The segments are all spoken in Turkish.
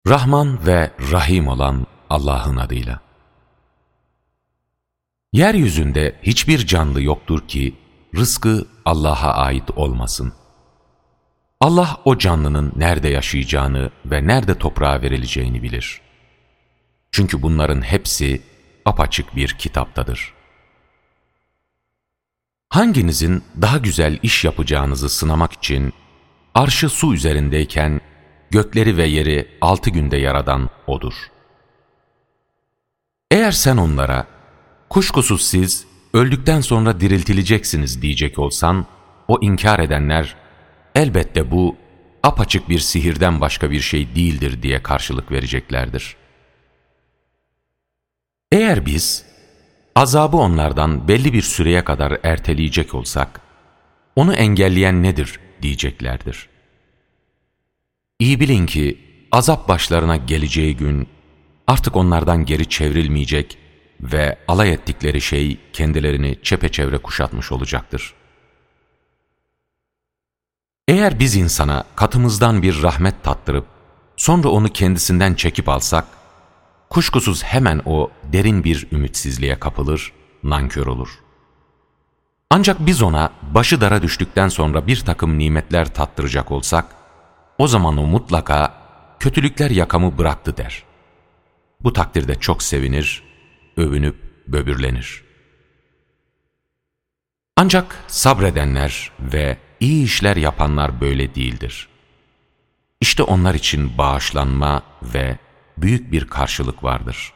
Rahman ve Rahim olan Allah'ın adıyla. Yeryüzünde hiçbir canlı yoktur ki rızkı Allah'a ait olmasın. Allah o canlının nerede yaşayacağını ve nerede toprağa verileceğini bilir. Çünkü bunların hepsi apaçık bir kitaptadır. Hanginizin daha güzel iş yapacağınızı sınamak için arşı su üzerindeyken gökleri ve yeri 6 günde yaradan O'dur. Eğer sen onlara, kuşkusuz siz öldükten sonra diriltileceksiniz diyecek olsan, o inkar edenler, elbette bu apaçık bir sihirden başka bir şey değildir diye karşılık vereceklerdir. Eğer biz, azabı onlardan belli bir süreye kadar erteleyecek olsak, onu engelleyen nedir diyeceklerdir. İyi bilin ki azap başlarına geleceği gün artık onlardan geri çevrilmeyecek ve alay ettikleri şey kendilerini çepeçevre kuşatmış olacaktır. Eğer biz insana katımızdan bir rahmet tattırıp sonra onu kendisinden çekip alsak, kuşkusuz hemen o derin bir ümitsizliğe kapılır, nankör olur. Ancak biz ona başı dara düştükten sonra bir takım nimetler tattıracak olsak, o zaman o mutlaka kötülükler yakamı bıraktı der. Bu takdirde çok sevinir, övünüp böbürlenir. Ancak sabredenler ve iyi işler yapanlar böyle değildir. İşte onlar için bağışlanma ve büyük bir karşılık vardır.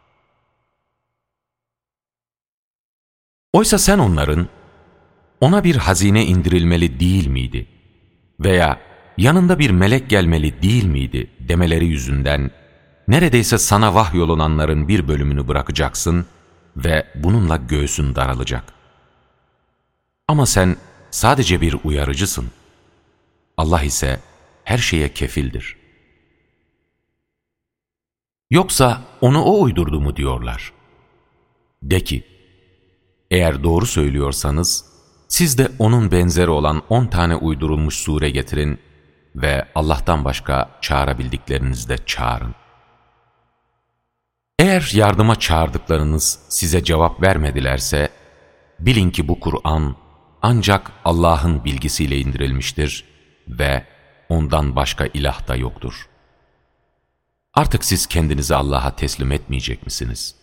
Oysa sen onların, ona bir hazine indirilmeli değil miydi veya yanında bir melek gelmeli değil miydi demeleri yüzünden neredeyse sana vahyolunanların bir bölümünü bırakacaksın ve bununla göğsün daralacak. Ama sen sadece bir uyarıcısın. Allah ise her şeye kefildir. Yoksa onu o uydurdu mu diyorlar. De ki, eğer doğru söylüyorsanız, siz de onun benzeri olan 10 tane uydurulmuş sure getirin ve Allah'tan başka çağırabildiklerinizde çağırın. Eğer yardıma çağırdıklarınız size cevap vermedilerse, bilin ki bu Kur'an ancak Allah'ın bilgisiyle indirilmiştir ve ondan başka ilah da yoktur. Artık siz kendinizi Allah'a teslim etmeyecek misiniz?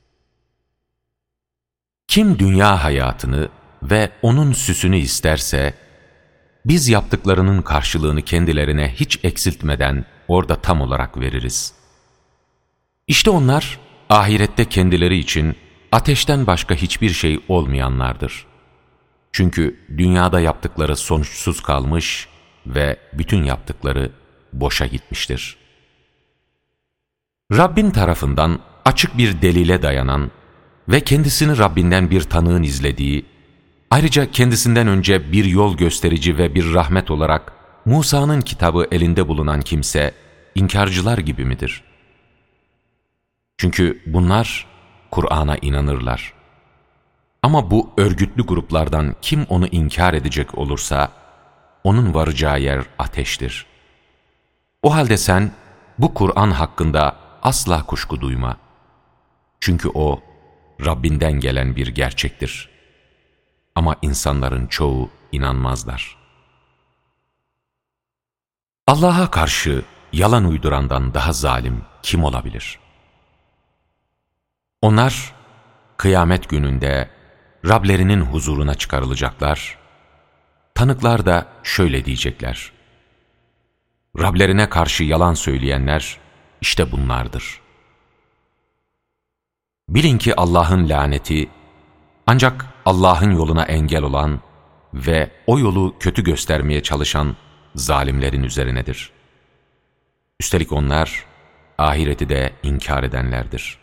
Kim dünya hayatını ve onun süsünü isterse, biz yaptıklarının karşılığını kendilerine hiç eksiltmeden orada tam olarak veririz. İşte onlar ahirette kendileri için ateşten başka hiçbir şey olmayanlardır. Çünkü dünyada yaptıkları sonuçsuz kalmış ve bütün yaptıkları boşa gitmiştir. Rabbin tarafından açık bir delile dayanan ve kendisini Rabbinden bir tanığın izlediği, ayrıca kendisinden önce bir yol gösterici ve bir rahmet olarak Musa'nın kitabı elinde bulunan kimse, inkarcılar gibi midir? Çünkü bunlar Kur'an'a inanırlar. Ama bu örgütlü gruplardan kim onu inkar edecek olursa, onun varacağı yer ateştir. O halde sen bu Kur'an hakkında asla kuşku duyma. Çünkü o, Rabbinden gelen bir gerçektir. Ama insanların çoğu inanmazlar. Allah'a karşı yalan uydurandan daha zalim kim olabilir? Onlar, kıyamet gününde Rablerinin huzuruna çıkarılacaklar. Tanıklar da şöyle diyecekler: Rablerine karşı yalan söyleyenler işte bunlardır. Bilin ki Allah'ın laneti, ancak Allah'ın yoluna engel olan ve o yolu kötü göstermeye çalışan zalimlerin üzerinedir. Üstelik onlar, ahireti de inkar edenlerdir.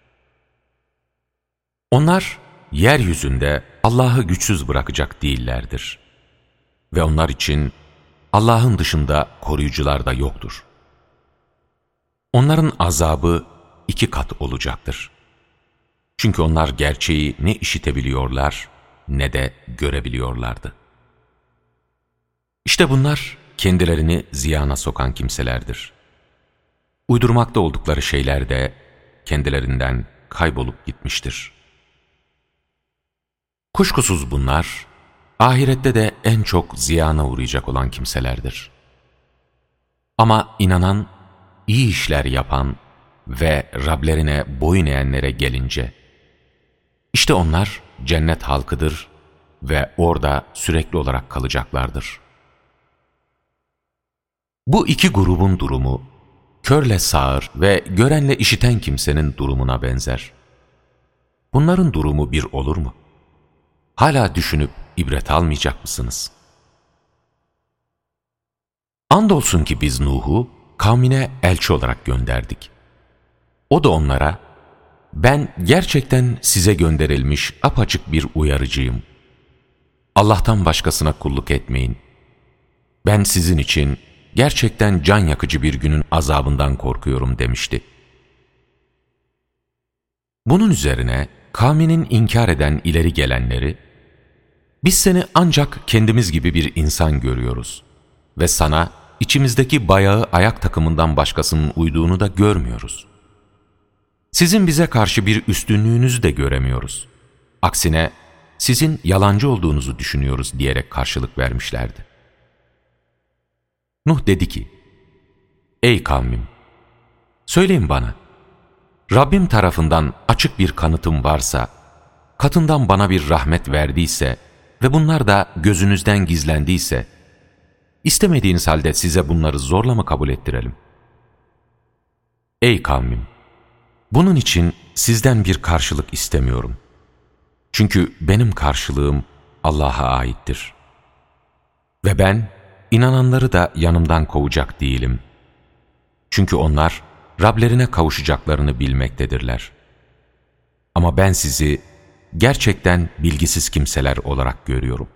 Onlar, yeryüzünde Allah'ı güçsüz bırakacak değillerdir. Ve onlar için Allah'ın dışında koruyucular da yoktur. Onların azabı 2 kat olacaktır. Çünkü onlar gerçeği ne işitebiliyorlar ne de görebiliyorlardı. İşte bunlar kendilerini ziyana sokan kimselerdir. uydurmakta oldukları şeyler de kendilerinden kaybolup gitmiştir. Kuşkusuz bunlar, ahirette de en çok ziyana uğrayacak olan kimselerdir. Ama inanan, iyi işler yapan ve Rablerine boyun eğenlere gelince, işte onlar cennet halkıdır ve orada sürekli olarak kalacaklardır. Bu iki grubun durumu, körle sağır ve görenle işiten kimsenin durumuna benzer. Bunların durumu bir olur mu? Hala düşünüp ibret almayacak mısınız? Andolsun ki biz Nuh'u kavmine elçi olarak gönderdik. O da onlara, ben gerçekten size gönderilmiş apaçık bir uyarıcıyım. Allah'tan başkasına kulluk etmeyin. Ben sizin için gerçekten can yakıcı bir günün azabından korkuyorum demişti. Bunun üzerine kavminin inkar eden ileri gelenleri, biz seni ancak kendimiz gibi bir insan görüyoruz ve sana içimizdeki bayağı ayak takımından başkasının uyduğunu da görmüyoruz. Sizin bize karşı bir üstünlüğünüzü de göremiyoruz. Aksine sizin yalancı olduğunuzu düşünüyoruz diyerek karşılık vermişlerdi. Nuh dedi ki, ey kavmim, söyleyin bana, Rabbim tarafından açık bir kanıtım varsa, katından bana bir rahmet verdiyse ve bunlar da gözünüzden gizlendiyse, istemediğiniz halde size bunları zorla mı kabul ettirelim? Ey kavmim! Bunun için sizden bir karşılık istemiyorum. Çünkü benim karşılığım Allah'a aittir. Ve ben inananları da yanımdan kovacak değilim. Çünkü onlar Rablerine kavuşacaklarını bilmektedirler. Ama ben sizi gerçekten bilgisiz kimseler olarak görüyorum.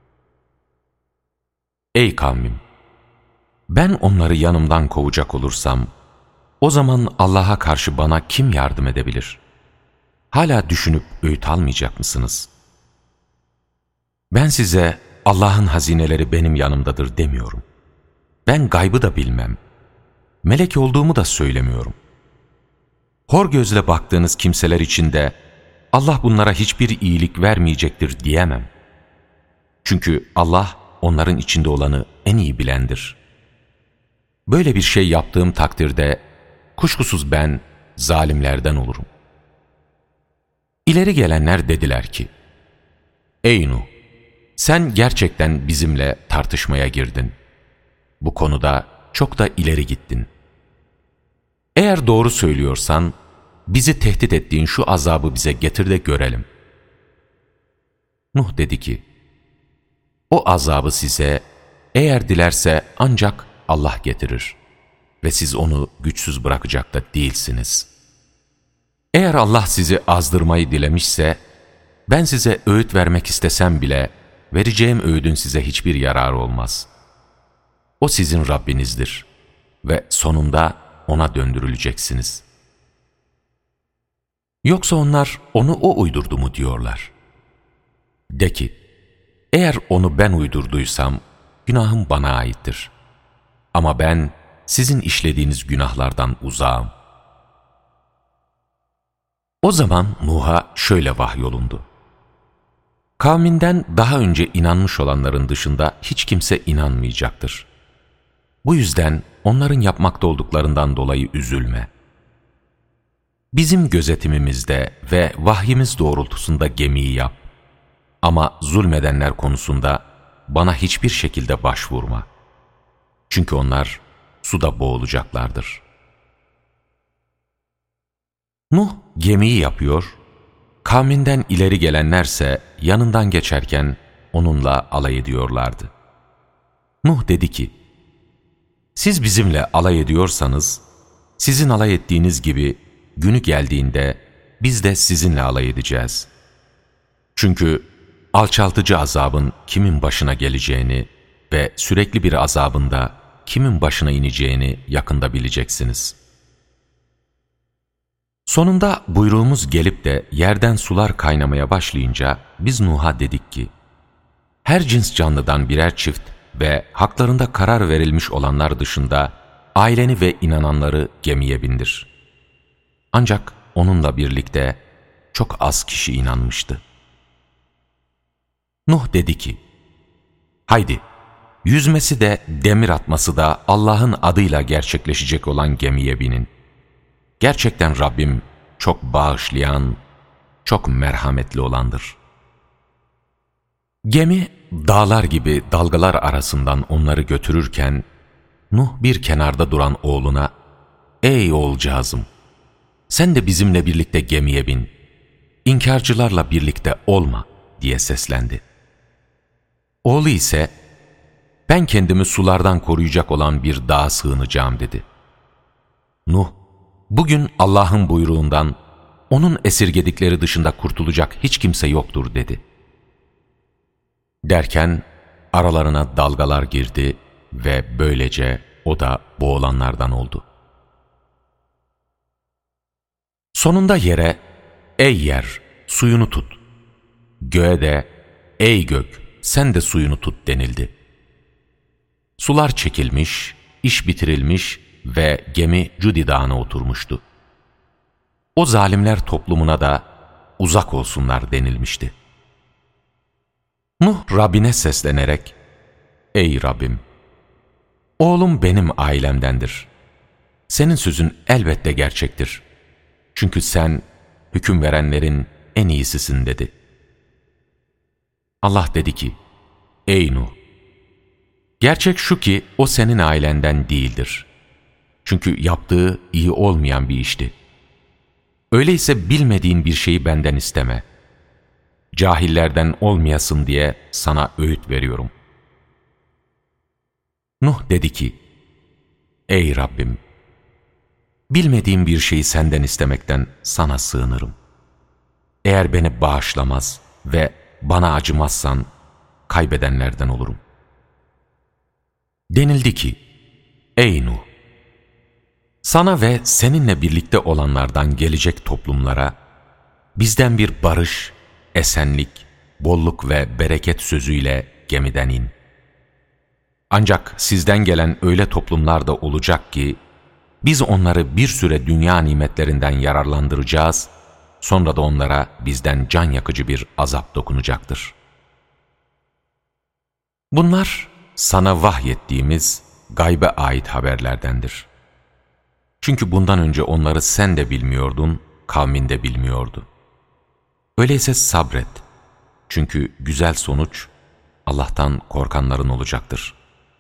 Ey kavmim! Ben onları yanımdan kovacak olursam, o zaman Allah'a karşı bana kim yardım edebilir? Hala düşünüp öğüt almayacak mısınız? Ben size Allah'ın hazineleri benim yanımdadır demiyorum. Ben gaybı da bilmem. Melek olduğumu da söylemiyorum. Hor gözle baktığınız kimseler için de Allah bunlara hiçbir iyilik vermeyecektir diyemem. Çünkü Allah onların içinde olanı en iyi bilendir. Böyle bir şey yaptığım takdirde kuşkusuz ben zalimlerden olurum. İleri gelenler dediler ki, ey Nuh! Sen gerçekten bizimle tartışmaya girdin. Bu konuda çok da ileri gittin. Eğer doğru söylüyorsan, bizi tehdit ettiğin şu azabı bize getir de görelim. Nuh dedi ki, o azabı size eğer dilerse ancak Allah getirir ve siz onu güçsüz bırakacak da değilsiniz. Eğer Allah sizi azdırmayı dilemişse, ben size öğüt vermek istesem bile, vereceğim öğüdün size hiçbir yararı olmaz. O sizin Rabbinizdir ve sonunda ona döndürüleceksiniz. Yoksa onlar onu o uydurdu mu diyorlar. De ki, eğer onu ben uydurduysam, günahım bana aittir. Ama ben sizin işlediğiniz günahlardan uzağım. O zaman Nuh'a şöyle vahyolundu. Kavminden daha önce inanmış olanların dışında hiç kimse inanmayacaktır. Bu yüzden onların yapmakta olduklarından dolayı üzülme. Bizim gözetimimizde ve vahyimiz doğrultusunda gemiyi yap. Ama zulmedenler konusunda bana hiçbir şekilde başvurma. Çünkü onlar suda boğulacaklardır. Nuh gemiyi yapıyor, kavminden ileri gelenlerse yanından geçerken onunla alay ediyorlardı. Nuh dedi ki, siz bizimle alay ediyorsanız, sizin alay ettiğiniz gibi günü geldiğinde biz de sizinle alay edeceğiz. Çünkü alçaltıcı azabın kimin başına geleceğini ve sürekli bir azabın da kimin başına ineceğini yakında bileceksiniz. Sonunda buyruğumuz gelip de yerden sular kaynamaya başlayınca biz Nuh'a dedik ki, her cins canlıdan birer çift ve haklarında karar verilmiş olanlar dışında aileni ve inananları gemiye bindir. Ancak onunla birlikte çok az kişi inanmıştı. Nuh dedi ki, haydi, yüzmesi de demir atması da Allah'ın adıyla gerçekleşecek olan gemiye binin. Gerçekten Rabbim çok bağışlayan, çok merhametli olandır. Gemi dağlar gibi dalgalar arasından onları götürürken, Nuh bir kenarda duran oğluna, ''Ey oğulcağızım, sen de bizimle birlikte gemiye bin, İnkarcılarla birlikte olma.'' diye seslendi. Oğlu ise, ''Ben kendimi sulardan koruyacak olan bir dağa sığınacağım.'' dedi. Nuh, ''Bugün Allah'ın buyruğundan, onun esirgedikleri dışında kurtulacak hiç kimse yoktur.'' dedi. Derken aralarına dalgalar girdi ve böylece o da boğulanlardan oldu. Sonunda yere, ''Ey yer, suyunu tut.'' Göğe de, ''Ey gök, sen de suyunu tut.'' denildi. Sular çekilmiş, iş bitirilmiş ve gemi Cudi Dağı'na oturmuştu. O zalimler toplumuna da uzak olsunlar denilmişti. Nuh Rabbine seslenerek, ''Ey Rabbim, oğlum benim ailemdendir. Senin sözün elbette gerçektir. Çünkü sen hüküm verenlerin en iyisisin.'' dedi. Allah dedi ki, ''Ey Nuh, gerçek şu ki o senin ailenden değildir. Çünkü yaptığı iyi olmayan bir işti. Öyleyse bilmediğin bir şeyi benden isteme. Cahillerden olmayasın diye sana öğüt veriyorum.'' Nuh dedi ki, ''Ey Rabbim, bilmediğim bir şeyi senden istemekten sana sığınırım. Eğer beni bağışlamaz ve bana acımazsan kaybedenlerden olurum.'' Denildi ki, ''Ey Nuh, sana ve seninle birlikte olanlardan gelecek toplumlara bizden bir barış, esenlik, bolluk ve bereket sözüyle gemiden in. Ancak sizden gelen öyle toplumlar da olacak ki, biz onları bir süre dünya nimetlerinden yararlandıracağız, sonra da onlara bizden can yakıcı bir azap dokunacaktır. Bunlar sana vahyettiğimiz gaybe ait haberlerdendir. Çünkü bundan önce onları sen de bilmiyordun, kavmin de bilmiyordu. Öyleyse sabret. Çünkü güzel sonuç Allah'tan korkanların olacaktır.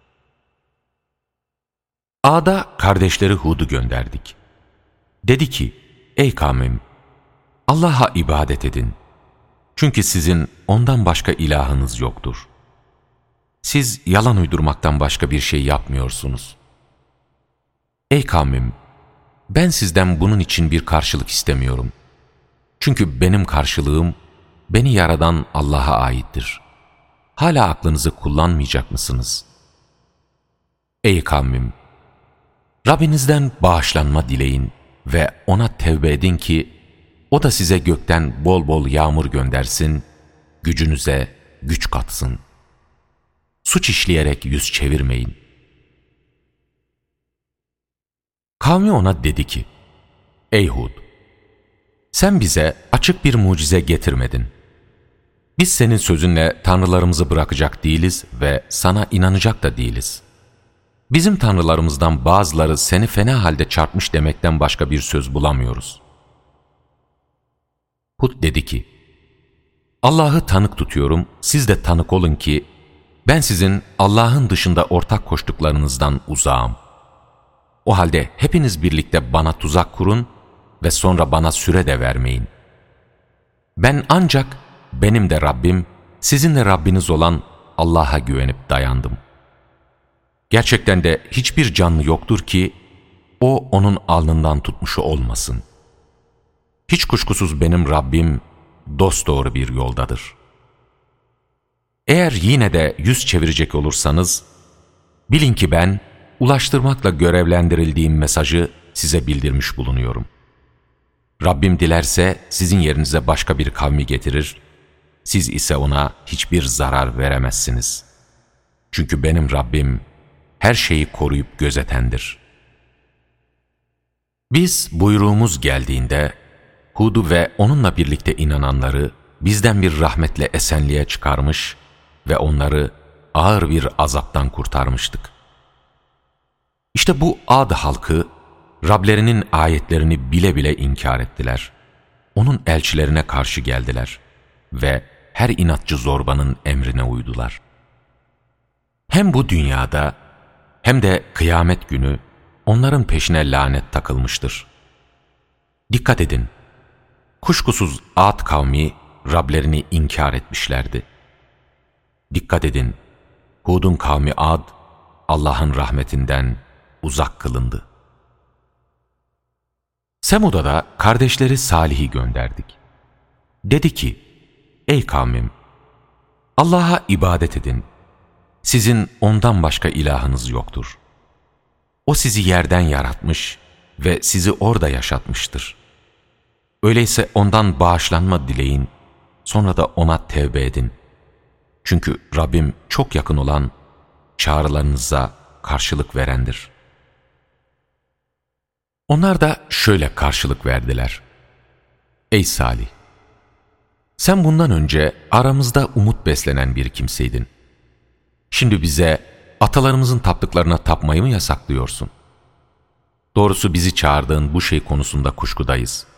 Ad'a kardeşleri Hud'u gönderdik. Dedi ki, ey kavmim, Allah'a ibadet edin. Çünkü sizin ondan başka ilahınız yoktur. Siz yalan uydurmaktan başka bir şey yapmıyorsunuz. Ey kavmim, ben sizden bunun için bir karşılık istemiyorum. Çünkü benim karşılığım, beni yaradan Allah'a aittir. Hala aklınızı kullanmayacak mısınız? Ey kavmim, Rabbinizden bağışlanma dileyin ve ona tevbe edin ki, o da size gökten bol bol yağmur göndersin, gücünüze güç katsın. Suç işleyerek yüz çevirmeyin. Kavmi ona dedi ki, ey Hud, sen bize açık bir mucize getirmedin. Biz senin sözünle tanrılarımızı bırakacak değiliz ve sana inanacak da değiliz. Bizim tanrılarımızdan bazıları seni fena halde çarpmış demekten başka bir söz bulamıyoruz. Hud dedi ki, Allah'ı tanık tutuyorum, siz de tanık olun ki, ben sizin Allah'ın dışında ortak koştuklarınızdan uzağım. O halde hepiniz birlikte bana tuzak kurun ve sonra bana süre de vermeyin. Ben ancak benim de Rabbim, sizin de Rabbiniz olan Allah'a güvenip dayandım. Gerçekten de hiçbir canlı yoktur ki, o onun alnından tutmuşu olmasın. Hiç kuşkusuz benim Rabbim dosdoğru bir yoldadır. Eğer yine de yüz çevirecek olursanız, bilin ki ben ulaştırmakla görevlendirildiğim mesajı size bildirmiş bulunuyorum. Rabbim dilerse sizin yerinize başka bir kavmi getirir, siz ise ona hiçbir zarar veremezsiniz. Çünkü benim Rabbim her şeyi koruyup gözetendir. Biz buyruğumuz geldiğinde Hud'u ve onunla birlikte inananları bizden bir rahmetle esenliğe çıkarmış ve onları ağır bir azaptan kurtarmıştık. İşte bu Ad halkı Rablerinin ayetlerini bile bile inkar ettiler. Onun elçilerine karşı geldiler ve her inatçı zorbanın emrine uydular. Hem bu dünyada hem de kıyamet günü onların peşine lanet takılmıştır. Dikkat edin, kuşkusuz Ad kavmi Rablerini inkar etmişlerdi. Dikkat edin, Hud'un kavmi Ad, Allah'ın rahmetinden uzak kılındı. Semud'a da kardeşleri Salih'i gönderdik. Dedi ki, ey kavmim, Allah'a ibadet edin. Sizin ondan başka ilahınız yoktur. O sizi yerden yaratmış ve sizi orada yaşatmıştır. Öyleyse ondan bağışlanma dileyin, sonra da ona tevbe edin. Çünkü Rabbim çok yakın olan, çağrılarınıza karşılık verendir. Onlar da şöyle karşılık verdiler. Ey Salih! Sen bundan önce aramızda umut beslenen bir kimseydin. Şimdi bize atalarımızın taptıklarına tapmayı mı yasaklıyorsun? Doğrusu bizi çağırdığın bu şey konusunda kuşkudayız.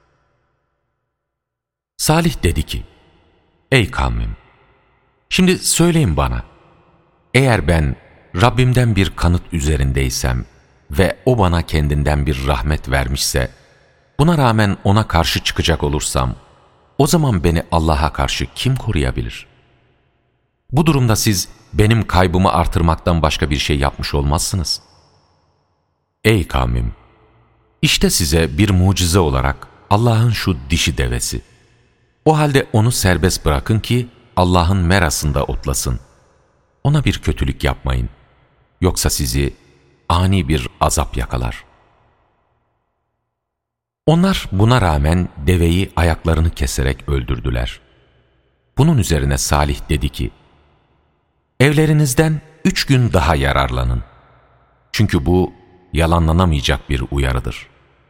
Salih dedi ki, ey kavmim! Şimdi söyleyin bana, eğer ben Rabbimden bir kanıt üzerindeysem ve o bana kendinden bir rahmet vermişse, buna rağmen ona karşı çıkacak olursam, o zaman beni Allah'a karşı kim koruyabilir? Bu durumda siz benim kaybımı artırmaktan başka bir şey yapmış olmazsınız. Ey kavmim! İşte size bir mucize olarak Allah'ın şu dişi devesi. O halde onu serbest bırakın ki Allah'ın merasında otlasın. Ona bir kötülük yapmayın. Yoksa sizi ani bir azap yakalar. Onlar buna rağmen deveyi ayaklarını keserek öldürdüler. Bunun üzerine Salih dedi ki, evlerinizden 3 gün daha yararlanın. Çünkü bu yalanlanamayacak bir uyarıdır.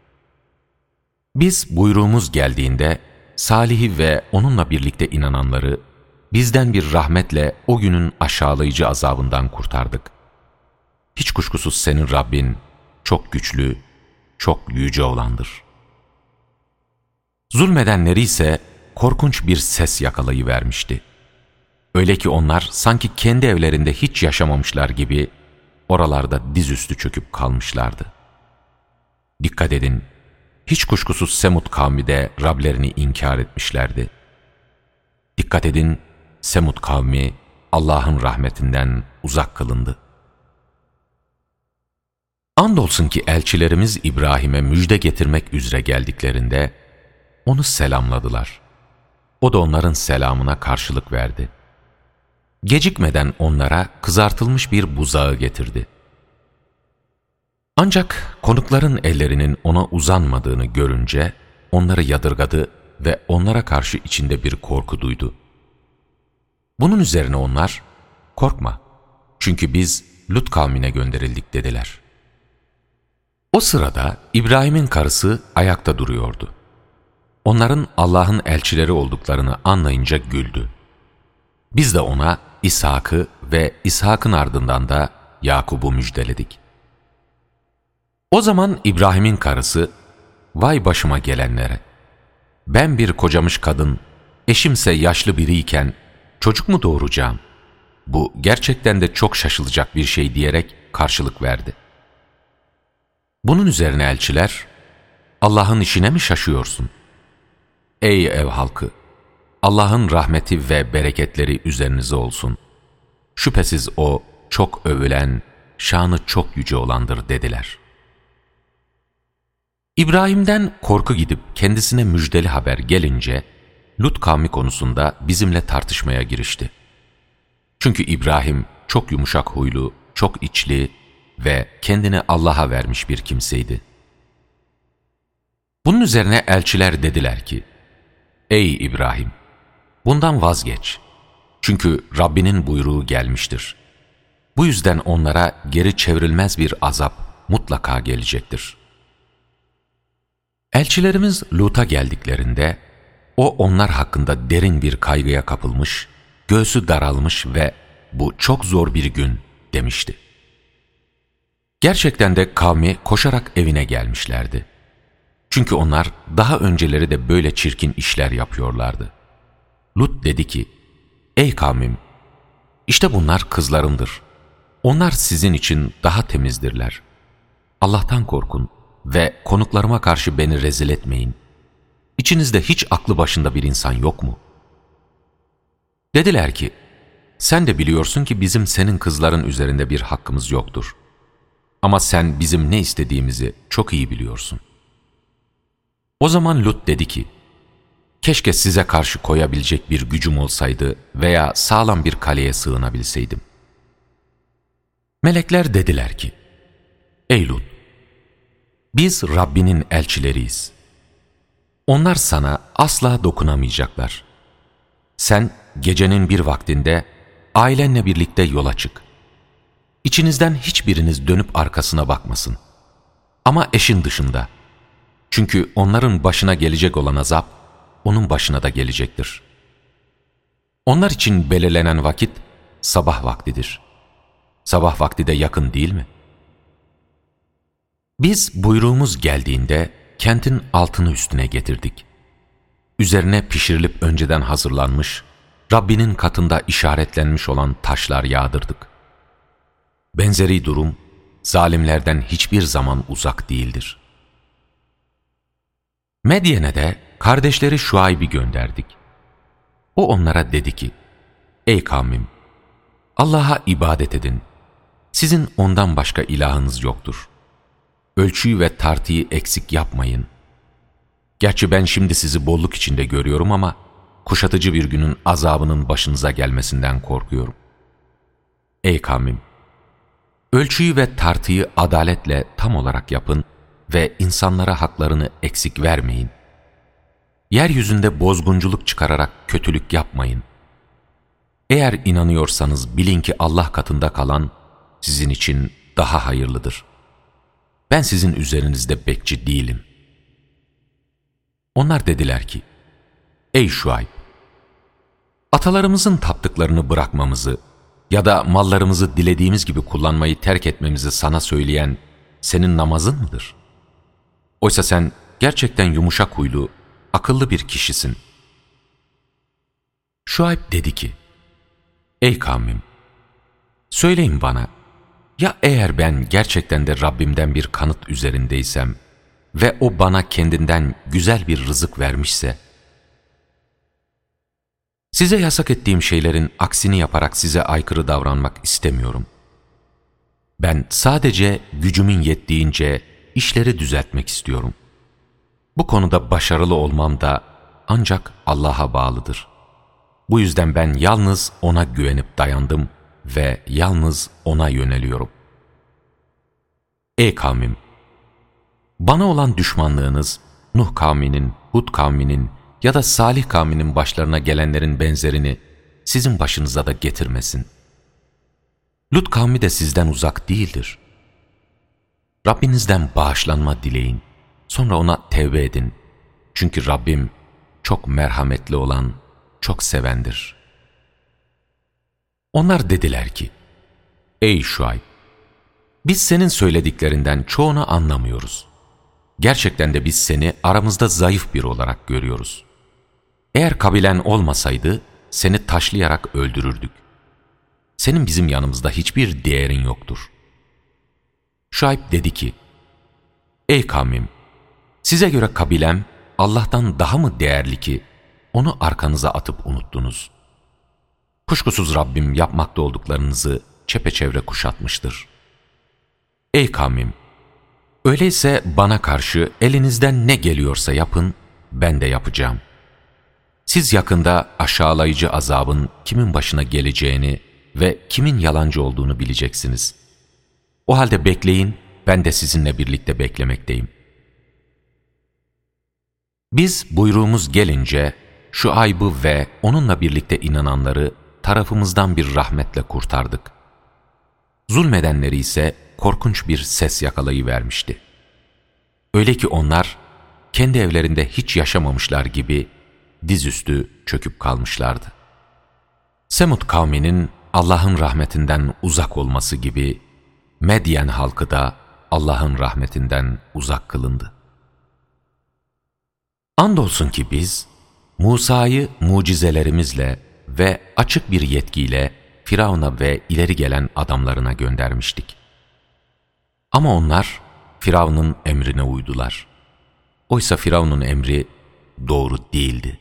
Biz buyruğumuz geldiğinde Salih'i ve onunla birlikte inananları bizden bir rahmetle o günün aşağılayıcı azabından kurtardık. Hiç kuşkusuz senin Rabbin çok güçlü, çok yüce olandır. Zulmedenleri ise korkunç bir ses yakalayıvermişti. Öyle ki onlar sanki kendi evlerinde hiç yaşamamışlar gibi oralarda dizüstü çöküp kalmışlardı. Dikkat edin, hiç kuşkusuz Semud kavmi de Rablerini inkar etmişlerdi. Dikkat edin, Semud kavmi Allah'ın rahmetinden uzak kılındı. Andolsun ki elçilerimiz İbrahim'e müjde getirmek üzere geldiklerinde onu selamladılar. O da onların selamına karşılık verdi. Gecikmeden onlara kızartılmış bir buzağı getirdi. Ancak konukların ellerinin ona uzanmadığını görünce onları yadırgadı ve onlara karşı içinde bir korku duydu. Bunun üzerine onlar, korkma çünkü biz Lut kavmine gönderildik dediler. O sırada İbrahim'in karısı ayakta duruyordu. Onların Allah'ın elçileri olduklarını anlayınca güldü. Biz de ona İshak'ı ve İshak'ın ardından da Yakub'u müjdeledik. O zaman İbrahim'in karısı, vay başıma gelenlere! Ben bir kocamış kadın, eşimse yaşlı biriyken çocuk mu doğuracağım? Bu gerçekten de çok şaşılacak bir şey diyerek karşılık verdi. Bunun üzerine elçiler, Allah'ın işine mi şaşıyorsun? Ey ev halkı! Allah'ın rahmeti ve bereketleri üzerinize olsun. Şüphesiz O çok övülen, şanı çok yüce olandır dediler. İbrahim'den korku gidip kendisine müjdeli haber gelince, Lut kavmi konusunda bizimle tartışmaya girişti. Çünkü İbrahim çok yumuşak huylu, çok içli ve kendini Allah'a vermiş bir kimseydi. Bunun üzerine elçiler dediler ki, ey İbrahim! Bundan vazgeç. Çünkü Rabbinin buyruğu gelmiştir. Bu yüzden onlara geri çevrilmez bir azap mutlaka gelecektir. Elçilerimiz Lut'a geldiklerinde, o onlar hakkında derin bir kaygıya kapılmış, göğsü daralmış ve "Bu çok zor bir gün" demişti. Gerçekten de kavmi koşarak evine gelmişlerdi. Çünkü onlar daha önceleri de böyle çirkin işler yapıyorlardı. Lut dedi ki, "Ey kavmim, işte bunlar kızlarımdır. Onlar sizin için daha temizdirler. Allah'tan korkun ve konuklarıma karşı beni rezil etmeyin. İçinizde hiç aklı başında bir insan yok mu?" Dediler ki, "Sen de biliyorsun ki bizim senin kızların üzerinde bir hakkımız yoktur. Ama sen bizim ne istediğimizi çok iyi biliyorsun." O zaman Lut dedi ki, "Keşke size karşı koyabilecek bir gücüm olsaydı veya sağlam bir kaleye sığınabilseydim." Melekler dediler ki, "Ey Lut, biz Rabbinin elçileriyiz. Onlar sana asla dokunamayacaklar. Sen gecenin bir vaktinde ailenle birlikte yola çık. İçinizden hiçbiriniz dönüp arkasına bakmasın. Ama eşin dışında. Çünkü onların başına gelecek olan azap, onun başına da gelecektir. Onlar için belirlenen vakit sabah vaktidir. Sabah vakti de yakın değil mi? Biz buyruğumuz geldiğinde kentin altını üstüne getirdik. Üzerine pişirilip önceden hazırlanmış, Rabbinin katında işaretlenmiş olan taşlar yağdırdık. Benzeri durum, zalimlerden hiçbir zaman uzak değildir. Medyen'e de kardeşleri Şuayb'i gönderdik. O onlara dedi ki, "Ey kavmim, Allah'a ibadet edin. Sizin ondan başka ilahınız yoktur. Ölçüyü ve tartıyı eksik yapmayın. Gerçi ben şimdi sizi bolluk içinde görüyorum ama kuşatıcı bir günün azabının başınıza gelmesinden korkuyorum. Ey kavmim, ölçüyü ve tartıyı adaletle tam olarak yapın ve insanlara haklarını eksik vermeyin. Yeryüzünde bozgunculuk çıkararak kötülük yapmayın. Eğer inanıyorsanız bilin ki Allah katında kalan sizin için daha hayırlıdır. Ben sizin üzerinizde bekçi değilim." Onlar dediler ki, "Ey Şuayb, atalarımızın taptıklarını bırakmamızı ya da mallarımızı dilediğimiz gibi kullanmayı terk etmemizi sana söyleyen senin namazın mıdır? Oysa sen gerçekten yumuşak huylu, akıllı bir kişisin." Şuayb dedi ki, "Ey kavmim, söyleyin bana, ya eğer ben gerçekten de Rabbimden bir kanıt üzerindeysem ve O bana kendinden güzel bir rızık vermişse, size yasak ettiğim şeylerin aksini yaparak size aykırı davranmak istemiyorum. Ben sadece gücümün yettiğince işleri düzeltmek istiyorum. Bu konuda başarılı olmam da ancak Allah'a bağlıdır. Bu yüzden ben yalnız O'na güvenip dayandım ve yalnız O'na yöneliyorum. Ey kavmim! Bana olan düşmanlığınız, Nuh kavminin, Hud kavminin ya da Salih kavminin başlarına gelenlerin benzerini sizin başınıza da getirmesin. Lut kavmi de sizden uzak değildir. Rabbinizden bağışlanma dileyin, sonra O'na tevbe edin. Çünkü Rabbim çok merhametli olan, çok sevendir." Onlar dediler ki, "Ey Şuayb, biz senin söylediklerinden çoğunu anlamıyoruz. Gerçekten de biz seni aramızda zayıf biri olarak görüyoruz. Eğer kabilen olmasaydı seni taşlayarak öldürürdük. Senin bizim yanımızda hiçbir değerin yoktur." Şuayb dedi ki, "Ey kavmim, size göre kabilem Allah'tan daha mı değerli ki O'nu arkanıza atıp unuttunuz? Kuşkusuz Rabbim yapmakta olduklarınızı çepeçevre kuşatmıştır. Ey kavmim, öyleyse bana karşı elinizden ne geliyorsa yapın, ben de yapacağım. Siz yakında aşağılayıcı azabın kimin başına geleceğini ve kimin yalancı olduğunu bileceksiniz. O halde bekleyin, ben de sizinle birlikte beklemekteyim." Biz buyruğumuz gelince Şuayb'ı ve onunla birlikte inananları tarafımızdan bir rahmetle kurtardık. Zulmedenleri ise korkunç bir ses yakalayıvermişti. Öyle ki onlar kendi evlerinde hiç yaşamamışlar gibi dizüstü çöküp kalmışlardı. Semud kavminin Allah'ın rahmetinden uzak olması gibi Medyen halkı da Allah'ın rahmetinden uzak kılındı. Andolsun ki biz Musa'yı mucizelerimizle ve açık bir yetkiyle Firavun'a ve ileri gelen adamlarına göndermiştik. Ama onlar Firavun'un emrine uydular. Oysa Firavun'un emri doğru değildi.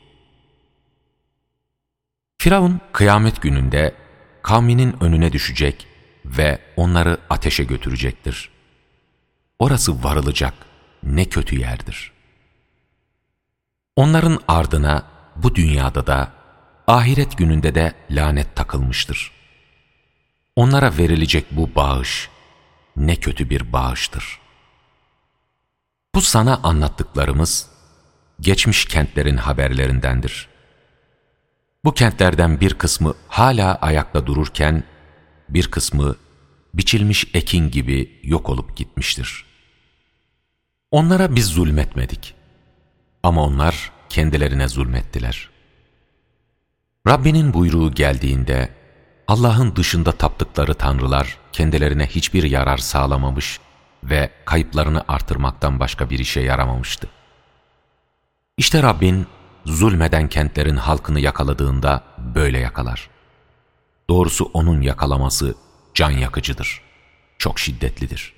Firavun kıyamet gününde kavminin önüne düşecek ve onları ateşe götürecektir. Orası varılacak ne kötü yerdir. Onların ardına bu dünyada da ahiret gününde de lanet takılmıştır. Onlara verilecek bu bağış ne kötü bir bağıştır. Bu sana anlattıklarımız geçmiş kentlerin haberlerindendir. Bu kentlerden bir kısmı hala ayakta dururken bir kısmı biçilmiş ekin gibi yok olup gitmiştir. Onlara biz zulmetmedik ama onlar kendilerine zulmettiler. Rabbinin buyruğu geldiğinde Allah'ın dışında taptıkları tanrılar kendilerine hiçbir yarar sağlamamış ve kayıplarını artırmaktan başka bir işe yaramamıştı. İşte Rabbin zulmeden kentlerin halkını yakaladığında böyle yakalar. Doğrusu onun yakalaması can yakıcıdır, çok şiddetlidir.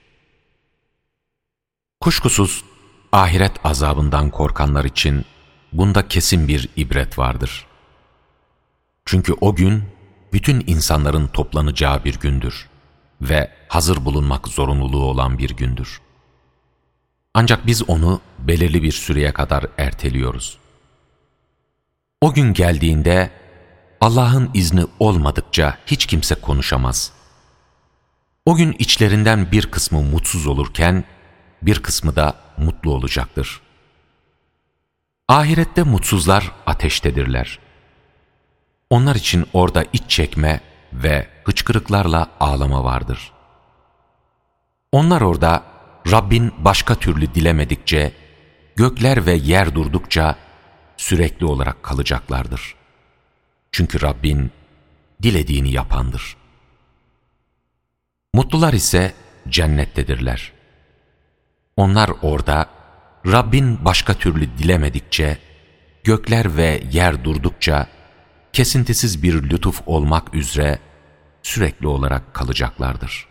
Kuşkusuz ahiret azabından korkanlar için bunda kesin bir ibret vardır. Çünkü o gün bütün insanların toplanacağı bir gündür ve hazır bulunmak zorunluluğu olan bir gündür. Ancak biz onu belirli bir süreye kadar erteliyoruz. O gün geldiğinde Allah'ın izni olmadıkça hiç kimse konuşamaz. O gün içlerinden bir kısmı mutsuz olurken bir kısmı da mutlu olacaktır. Ahirette mutsuzlar ateştedirler. Onlar için orada iç çekme ve hıçkırıklarla ağlama vardır. Onlar orada Rabbin başka türlü dilemedikçe, gökler ve yer durdukça sürekli olarak kalacaklardır. Çünkü Rabbin dilediğini yapandır. Mutlular ise cennettedirler. Onlar orada Rabbin başka türlü dilemedikçe, gökler ve yer durdukça kesintisiz bir lütuf olmak üzere sürekli olarak kalacaklardır.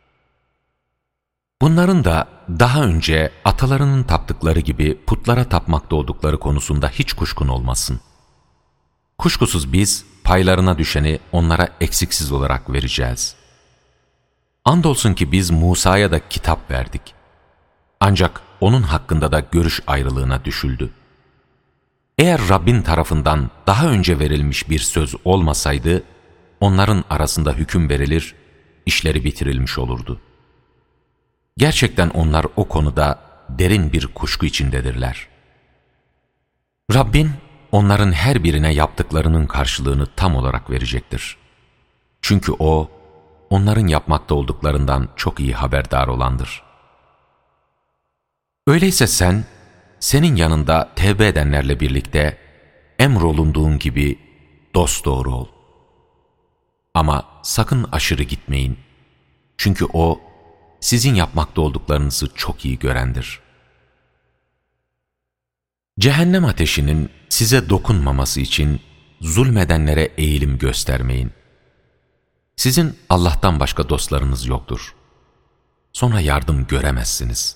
Bunların da daha önce atalarının taptıkları gibi putlara tapmakta oldukları konusunda hiç kuşkun olmasın. Kuşkusuz biz paylarına düşeni onlara eksiksiz olarak vereceğiz. Andolsun ki biz Musa'ya da kitap verdik. Ancak onun hakkında da görüş ayrılığına düşüldü. Eğer Rabbin tarafından daha önce verilmiş bir söz olmasaydı, onların arasında hüküm verilir, işleri bitirilmiş olurdu. Gerçekten onlar o konuda derin bir kuşku içindedirler. Rabbin onların her birine yaptıklarının karşılığını tam olarak verecektir. Çünkü O, onların yapmakta olduklarından çok iyi haberdar olandır. Öyleyse sen, senin yanında tevbe edenlerle birlikte emrolunduğun gibi dosdoğru ol. Ama sakın aşırı gitmeyin. Çünkü O, sizin yapmakta olduklarınızı çok iyi görendir. Cehennem ateşinin size dokunmaması için zulmedenlere eğilim göstermeyin. Sizin Allah'tan başka dostlarınız yoktur. Sonra yardım göremezsiniz.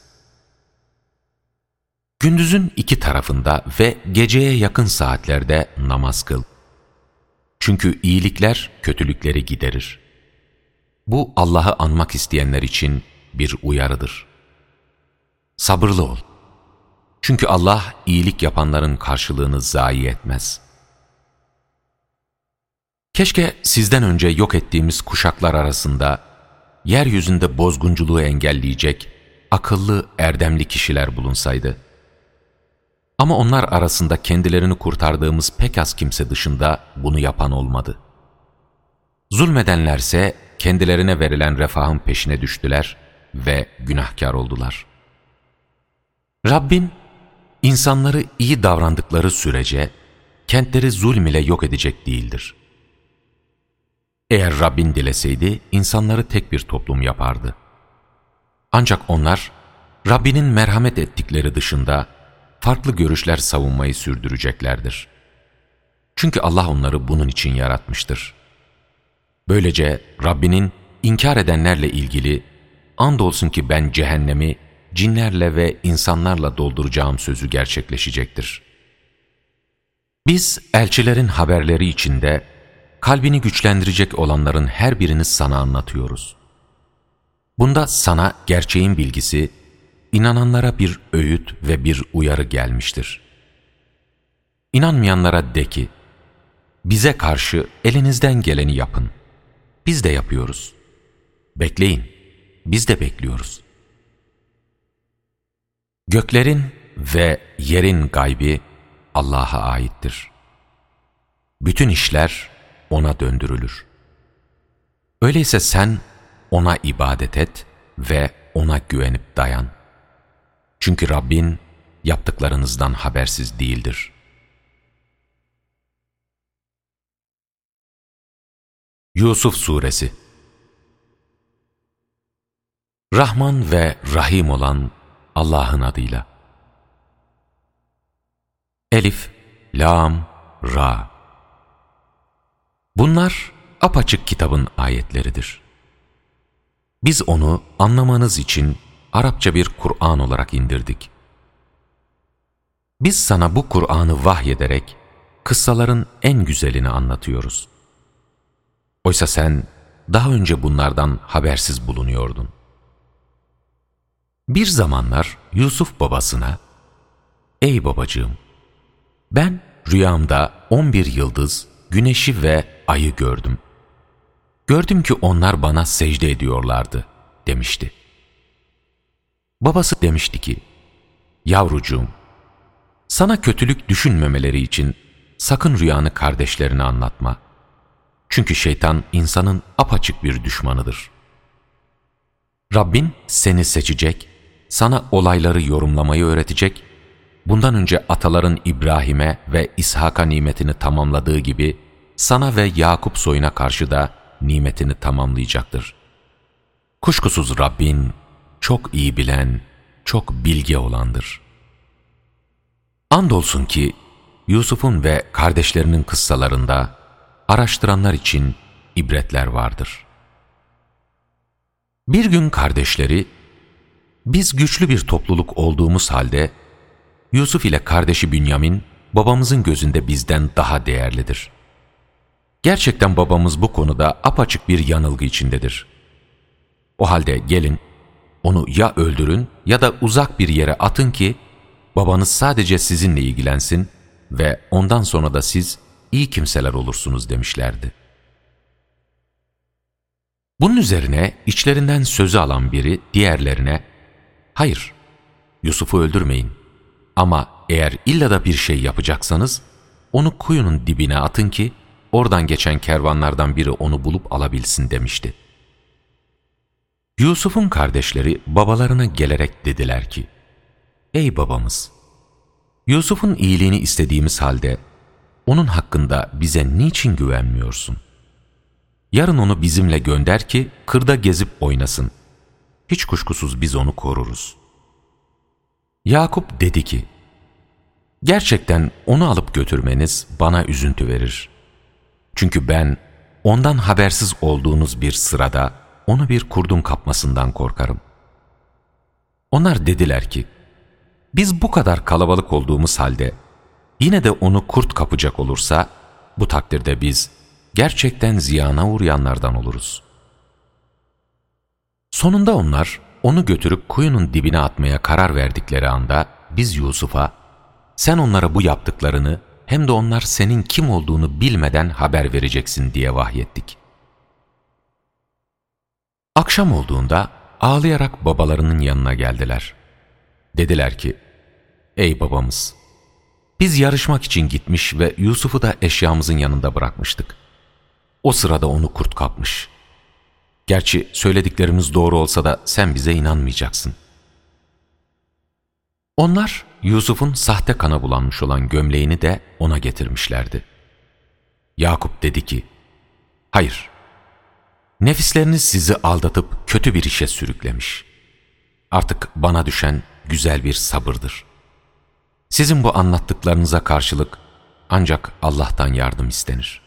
Gündüzün iki tarafında ve geceye yakın saatlerde namaz kıl. Çünkü iyilikler kötülükleri giderir. Bu Allah'ı anmak isteyenler için bir uyarıdır. Sabırlı ol. Çünkü Allah iyilik yapanların karşılığını zayi etmez. Keşke sizden önce yok ettiğimiz kuşaklar arasında yeryüzünde bozgunculuğu engelleyecek akıllı, erdemli kişiler bulunsaydı. Ama onlar arasında kendilerini kurtardığımız pek az kimse dışında bunu yapan olmadı. Zulmedenlerse kendilerine verilen refahın peşine düştüler ve günahkar oldular. Rabbin, insanları iyi davrandıkları sürece kentleri zulm ile yok edecek değildir. Eğer Rabbin dileseydi insanları tek bir toplum yapardı. Ancak onlar Rabbinin merhamet ettikleri dışında farklı görüşler savunmayı sürdüreceklerdir. Çünkü Allah onları bunun için yaratmıştır. Böylece Rabbinin inkar edenlerle ilgili andolsun ki ben cehennemi cinlerle ve insanlarla dolduracağım sözü gerçekleşecektir. Biz elçilerin haberleri içinde kalbini güçlendirecek olanların her birini sana anlatıyoruz. Bunda sana gerçeğin bilgisi, inananlara bir öğüt ve bir uyarı gelmiştir. İnanmayanlara de ki, bize karşı elinizden geleni yapın. Biz de yapıyoruz. Bekleyin, biz de bekliyoruz. Göklerin ve yerin gaybi Allah'a aittir. Bütün işler O'na döndürülür. Öyleyse sen O'na ibadet et ve O'na güvenip dayan. Çünkü Rabbin yaptıklarınızdan habersiz değildir. Yusuf Suresi. Rahman ve Rahim olan Allah'ın adıyla. Elif, Lam, Ra. Bunlar apaçık kitabın ayetleridir. Biz onu anlamanız için Arapça bir Kur'an olarak indirdik. Biz sana bu Kur'an'ı vahyederek kıssaların en güzelini anlatıyoruz. Oysa sen daha önce bunlardan habersiz bulunuyordun. Bir zamanlar Yusuf babasına, "Ey babacığım, ben rüyamda 11 yıldız, güneşi ve ayı gördüm. Gördüm ki onlar bana secde ediyorlardı," demişti. Babası demişti ki, "Yavrucuğum, sana kötülük düşünmemeleri için sakın rüyanı kardeşlerine anlatma. Çünkü şeytan insanın apaçık bir düşmanıdır. Rabbin seni seçecek, sana olayları yorumlamayı öğretecek, bundan önce ataların İbrahim'e ve İshak'a nimetini tamamladığı gibi sana ve Yakup soyuna karşı da nimetini tamamlayacaktır. Kuşkusuz Rabbin çok iyi bilen, çok bilge olandır." Andolsun ki Yusuf'un ve kardeşlerinin kıssalarında araştıranlar için ibretler vardır. Bir gün kardeşleri, "Biz güçlü bir topluluk olduğumuz halde Yusuf ile kardeşi Bünyamin babamızın gözünde bizden daha değerlidir. Gerçekten babamız bu konuda apaçık bir yanılgı içindedir. O halde gelin, onu ya öldürün ya da uzak bir yere atın ki babanız sadece sizinle ilgilensin ve ondan sonra da siz iyi kimseler olursunuz," demişlerdi. Bunun üzerine içlerinden sözü alan biri diğerlerine, "Hayır, Yusuf'u öldürmeyin. Ama eğer illa da bir şey yapacaksanız onu kuyunun dibine atın ki oradan geçen kervanlardan biri onu bulup alabilsin," demişti. Yusuf'un kardeşleri babalarına gelerek dediler ki, "Ey babamız, Yusuf'un iyiliğini istediğimiz halde onun hakkında bize niçin güvenmiyorsun? Yarın onu bizimle gönder ki kırda gezip oynasın. Hiç kuşkusuz biz onu koruruz." Yakup dedi ki, "Gerçekten onu alıp götürmeniz bana üzüntü verir. Çünkü ben ondan habersiz olduğunuz bir sırada onu bir kurdun kapmasından korkarım." Onlar dediler ki, "Biz bu kadar kalabalık olduğumuz halde yine de onu kurt kapacak olursa bu takdirde biz gerçekten ziyana uğrayanlardan oluruz." Sonunda onlar onu götürüp kuyunun dibine atmaya karar verdikleri anda biz Yusuf'a, "Sen onlara bu yaptıklarını hem de onlar senin kim olduğunu bilmeden haber vereceksin," diye vahyettik. Akşam olduğunda ağlayarak babalarının yanına geldiler. Dediler ki, "Ey babamız, biz yarışmak için gitmiş ve Yusuf'u da eşyamızın yanında bırakmıştık. O sırada onu kurt kapmış. Gerçi söylediklerimiz doğru olsa da sen bize inanmayacaksın." Onlar Yusuf'un sahte kana bulanmış olan gömleğini de ona getirmişlerdi. Yakup dedi ki, hayır, nefisleriniz sizi aldatıp kötü bir işe sürüklemiş. Artık bana düşen güzel bir sabırdır. Sizin bu anlattıklarınıza karşılık ancak Allah'tan yardım istenir.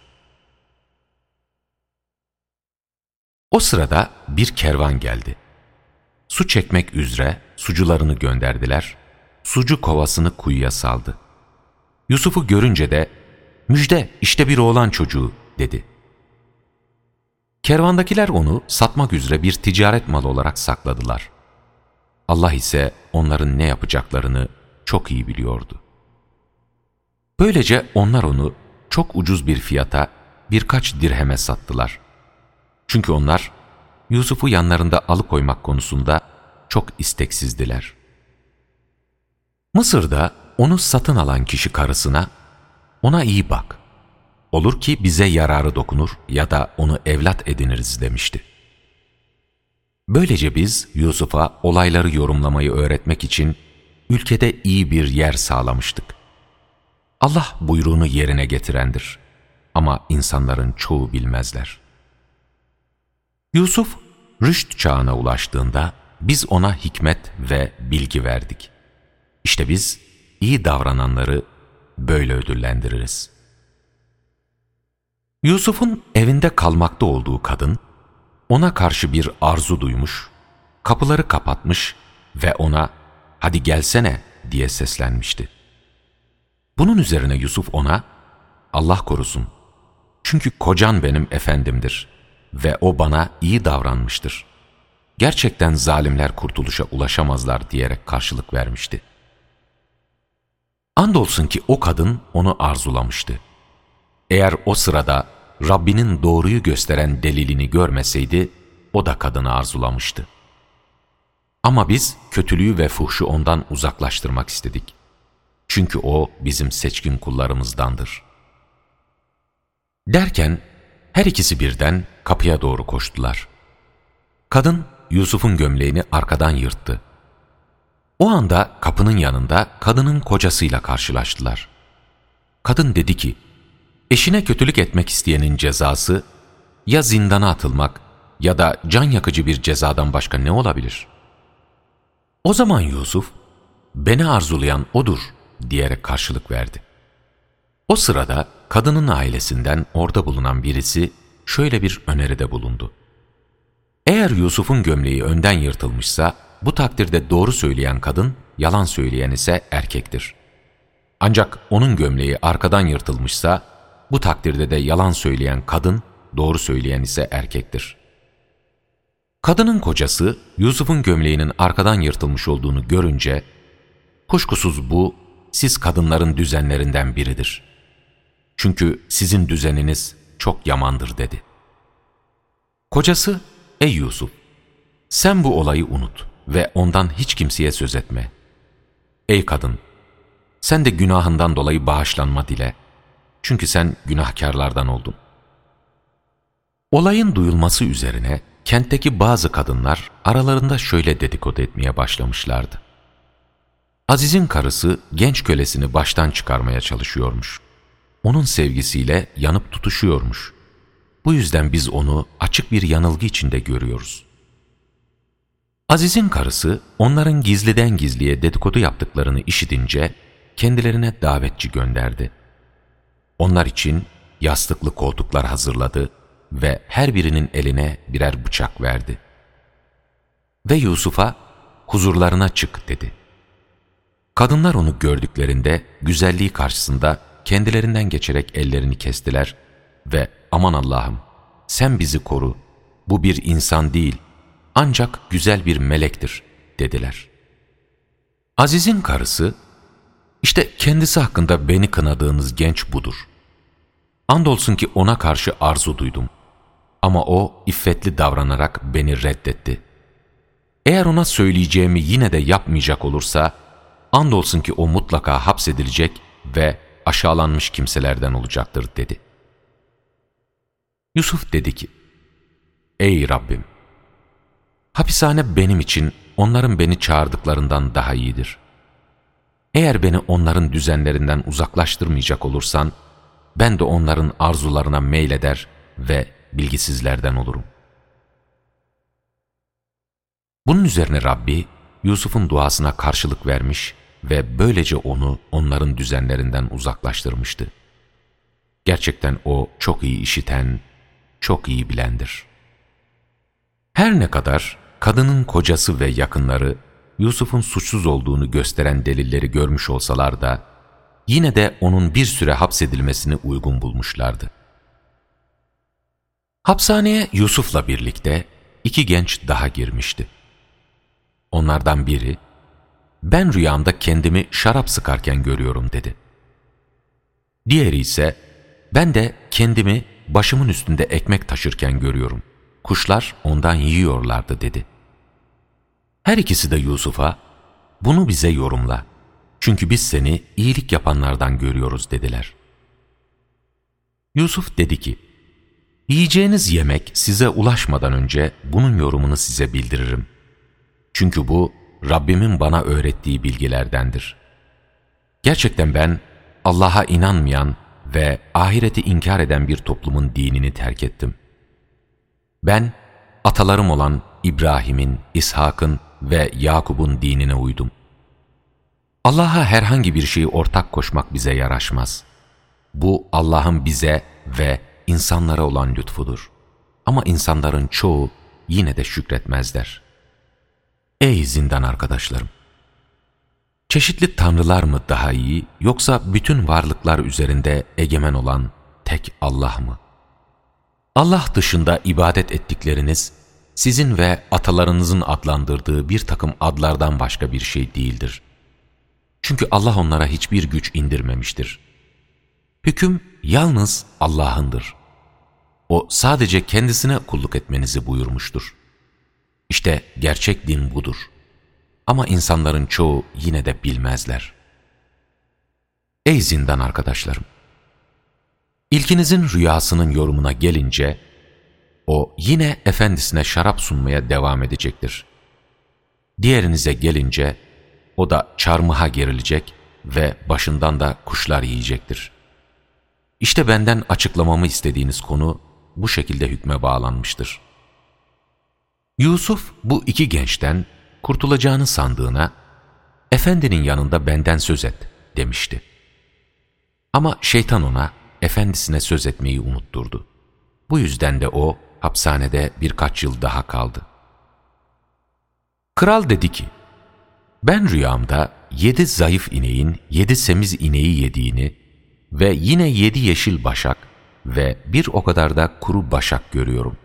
O sırada bir kervan geldi. Su çekmek üzere sucularını gönderdiler. Sucu kovasını kuyuya saldı. Yusuf'u görünce de, müjde işte bir oğlan çocuğu dedi. Kervandakiler onu satmak üzere bir ticaret malı olarak sakladılar. Allah ise onların ne yapacaklarını çok iyi biliyordu. Böylece onlar onu çok ucuz bir fiyata birkaç dirheme sattılar. Çünkü onlar Yusuf'u yanlarında alıkoymak konusunda çok isteksizdiler. Mısır'da onu satın alan kişi karısına, ona iyi bak, olur ki bize yararı dokunur ya da onu evlat ediniriz demişti. Böylece biz Yusuf'a olayları yorumlamayı öğretmek için ülkede iyi bir yer sağlamıştık. Allah buyruğunu yerine getirendir ama insanların çoğu bilmezler. Yusuf rüşt çağına ulaştığında biz ona hikmet ve bilgi verdik. İşte biz iyi davrananları böyle ödüllendiririz. Yusuf'un evinde kalmakta olduğu kadın ona karşı bir arzu duymuş, kapıları kapatmış ve ona "Hadi gelsene" diye seslenmişti. Bunun üzerine Yusuf ona "Allah korusun, çünkü kocan benim efendimdir ve o bana iyi davranmıştır. Gerçekten zalimler kurtuluşa ulaşamazlar" diyerek karşılık vermişti. Andolsun ki o kadın onu arzulamıştı. Eğer o sırada Rabbinin doğruyu gösteren delilini görmeseydi, o da kadını arzulamıştı. Ama biz kötülüğü ve fuhşu ondan uzaklaştırmak istedik. Çünkü o bizim seçkin kullarımızdandır. Derken her ikisi birden kapıya doğru koştular. Kadın Yusuf'un gömleğini arkadan yırttı. O anda kapının yanında kadının kocasıyla karşılaştılar. Kadın dedi ki, eşine kötülük etmek isteyenin cezası ya zindana atılmak ya da can yakıcı bir cezadan başka ne olabilir? O zaman Yusuf, beni arzulayan odur diyerek karşılık verdi. O sırada kadının ailesinden orada bulunan birisi şöyle bir öneride bulundu. Eğer Yusuf'un gömleği önden yırtılmışsa, bu takdirde doğru söyleyen kadın, yalan söyleyen ise erkektir. Ancak onun gömleği arkadan yırtılmışsa, bu takdirde de yalan söyleyen kadın, doğru söyleyen ise erkektir. Kadının kocası, Yusuf'un gömleğinin arkadan yırtılmış olduğunu görünce, kuşkusuz bu, siz kadınların düzenlerinden biridir. Çünkü sizin düzeniniz çok yamandır dedi. Kocası, ey Yusuf, sen bu olayı unut ve ondan hiç kimseye söz etme. Ey kadın, sen de günahından dolayı bağışlanma dile. Çünkü sen günahkarlardan oldun. Olayın duyulması üzerine kentteki bazı kadınlar aralarında şöyle dedikodu etmeye başlamışlardı. Aziz'in karısı genç kölesini baştan çıkarmaya çalışıyormuş. Onun sevgisiyle yanıp tutuşuyormuş. Bu yüzden biz onu açık bir yanılgı içinde görüyoruz. Aziz'in karısı onların gizliden gizliye dedikodu yaptıklarını işitince kendilerine davetçi gönderdi. Onlar için yastıklı koltuklar hazırladı ve her birinin eline birer bıçak verdi. Ve Yusuf'a huzurlarına çık dedi. Kadınlar onu gördüklerinde güzelliği karşısında kendilerinden geçerek ellerini kestiler ve aman Allah'ım sen bizi koru, bu bir insan değil ancak güzel bir melektir dediler. Aziz'in karısı, işte kendisi hakkında beni kınadığınız genç budur. Andolsun ki ona karşı arzu duydum ama o iffetli davranarak beni reddetti. Eğer ona söyleyeceğimi yine de yapmayacak olursa, andolsun ki o mutlaka hapsedilecek ve aşağılanmış kimselerden olacaktır dedi. Yusuf dedi ki, ey Rabbim, hapishane benim için onların beni çağırdıklarından daha iyidir. eğer beni onların düzenlerinden uzaklaştırmayacak olursan, ben de onların arzularına meyleder ve bilgisizlerden olurum. Bunun üzerine Rabbi, Yusuf'un duasına karşılık vermiş ve böylece onu onların düzenlerinden uzaklaştırmıştı. Gerçekten o çok iyi işiten, çok iyi bilendir. Her ne kadar kadının kocası ve yakınları Yusuf'un suçsuz olduğunu gösteren delilleri görmüş olsalar da, yine de onun bir süre hapsedilmesini uygun bulmuşlardı. Hapishaneye Yusuf'la birlikte 2 genç daha girmişti. Onlardan biri, "Ben rüyamda kendimi şarap sıkarken görüyorum," dedi. Diğeri ise, "Ben de kendimi başımın üstünde ekmek taşırken görüyorum. Kuşlar ondan yiyorlardı," dedi. Her ikisi de Yusuf'a, "Bunu bize yorumla. Çünkü biz seni iyilik yapanlardan görüyoruz," dediler. Yusuf dedi ki, "Yiyeceğiniz yemek size ulaşmadan önce bunun yorumunu size bildiririm. Çünkü bu Rabbimin bana öğrettiği bilgilerdendir. Gerçekten ben Allah'a inanmayan ve ahireti inkar eden bir toplumun dinini terk ettim. Ben atalarım olan İbrahim'in, İshak'ın ve Yakub'un dinine uydum. Allah'a herhangi bir şeyi ortak koşmak bize yaraşmaz. Bu Allah'ın bize ve insanlara olan lütfudur. Ama insanların çoğu yine de şükretmezler." Ey zindan arkadaşlarım! Çeşitli tanrılar mı daha iyi, yoksa bütün varlıklar üzerinde egemen olan tek Allah mı? Allah dışında ibadet ettikleriniz, sizin ve atalarınızın adlandırdığı bir takım adlardan başka bir şey değildir. Çünkü Allah onlara hiçbir güç indirmemiştir. Hüküm yalnız Allah'ındır. O sadece kendisine kulluk etmenizi buyurmuştur. İşte gerçek din budur. Ama insanların çoğu yine de bilmezler. Ey zindan arkadaşlarım! İlkinizin rüyasının yorumuna gelince, o yine efendisine şarap sunmaya devam edecektir. Diğerinize gelince, o da çarmıha gerilecek ve başından da kuşlar yiyecektir. İşte benden açıklamamı istediğiniz konu bu şekilde hükme bağlanmıştır. Yusuf bu 2 gençten kurtulacağını sandığına, "Efendinin yanında benden söz et," demişti. Ama şeytan ona efendisine söz etmeyi unutturdu. Bu yüzden de o hapishanede birkaç yıl daha kaldı. Kral dedi ki, "Ben rüyamda 7 zayıf ineğin 7 semiz ineği yediğini ve yine 7 yeşil başak ve bir o kadar da kuru başak görüyorum.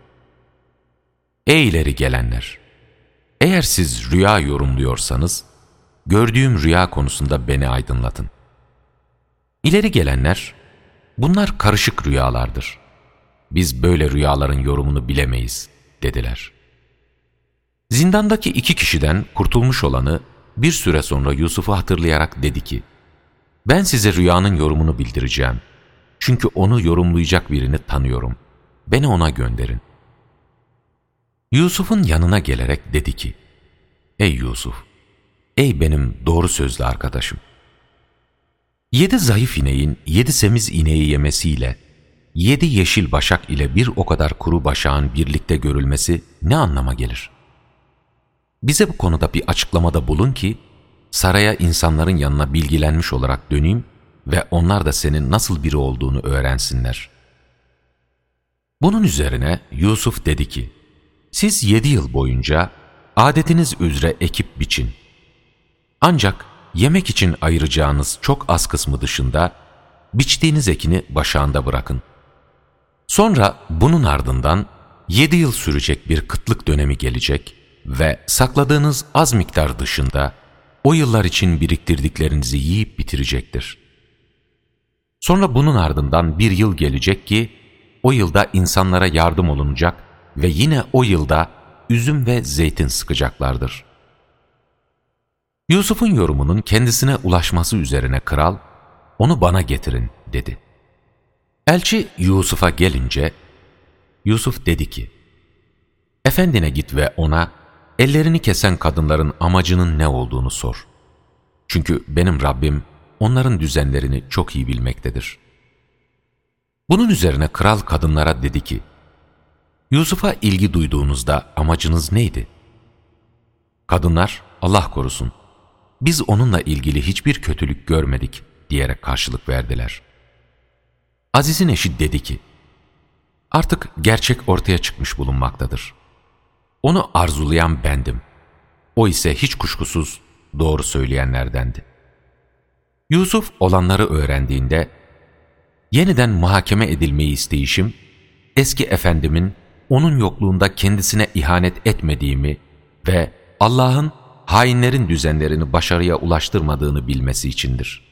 Ey ileri gelenler! Eğer siz rüya yorumluyorsanız, gördüğüm rüya konusunda beni aydınlatın." İleri gelenler, "Bunlar karışık rüyalardır. Biz böyle rüyaların yorumunu bilemeyiz," dediler. Zindandaki 2 kişiden kurtulmuş olanı bir süre sonra Yusuf'u hatırlayarak dedi ki, "Ben size rüyanın yorumunu bildireceğim. Çünkü onu yorumlayacak birini tanıyorum. Beni ona gönderin." Yusuf'un yanına gelerek dedi ki, "Ey Yusuf, ey benim doğru sözlü arkadaşım! 7 zayıf ineğin 7 semiz ineği yemesiyle 7 yeşil başak ile bir o kadar kuru başağın birlikte görülmesi ne anlama gelir? Bize bu konuda bir açıklamada bulun ki saraya insanların yanına bilgilenmiş olarak döneyim ve onlar da senin nasıl biri olduğunu öğrensinler." Bunun üzerine Yusuf dedi ki, "Siz 7 yıl boyunca adetiniz üzere ekip biçin. Ancak yemek için ayıracağınız çok az kısmı dışında biçtiğiniz ekini başağında bırakın. Sonra bunun ardından 7 yıl sürecek bir kıtlık dönemi gelecek ve sakladığınız az miktar dışında o yıllar için biriktirdiklerinizi yiyip bitirecektir. Sonra bunun ardından bir yıl gelecek ki o yılda insanlara yardım olunacak ve yine o yılda üzüm ve zeytin sıkacaklardır." Yusuf'un yorumunun kendisine ulaşması üzerine kral, "Onu bana getirin," dedi. Elçi Yusuf'a gelince, Yusuf dedi ki, "Efendine git ve ona ellerini kesen kadınların amacının ne olduğunu sor. Çünkü benim Rabbim onların düzenlerini çok iyi bilmektedir. Bunun üzerine kral kadınlara dedi ki, Yusuf'a ilgi duyduğunuzda amacınız neydi? Kadınlar, Allah korusun, biz onunla ilgili hiçbir kötülük görmedik diyerek karşılık verdiler. Aziz'in eşi dedi ki, artık gerçek ortaya çıkmış bulunmaktadır. Onu arzulayan bendim. O ise hiç kuşkusuz doğru söyleyenlerdendi. Yusuf olanları öğrendiğinde, yeniden muhakeme edilmeyi isteyişim, eski efendimin onun yokluğunda kendisine ihanet etmediğimi ve Allah'ın hainlerin düzenlerini başarıya ulaştırmadığını bilmesi içindir.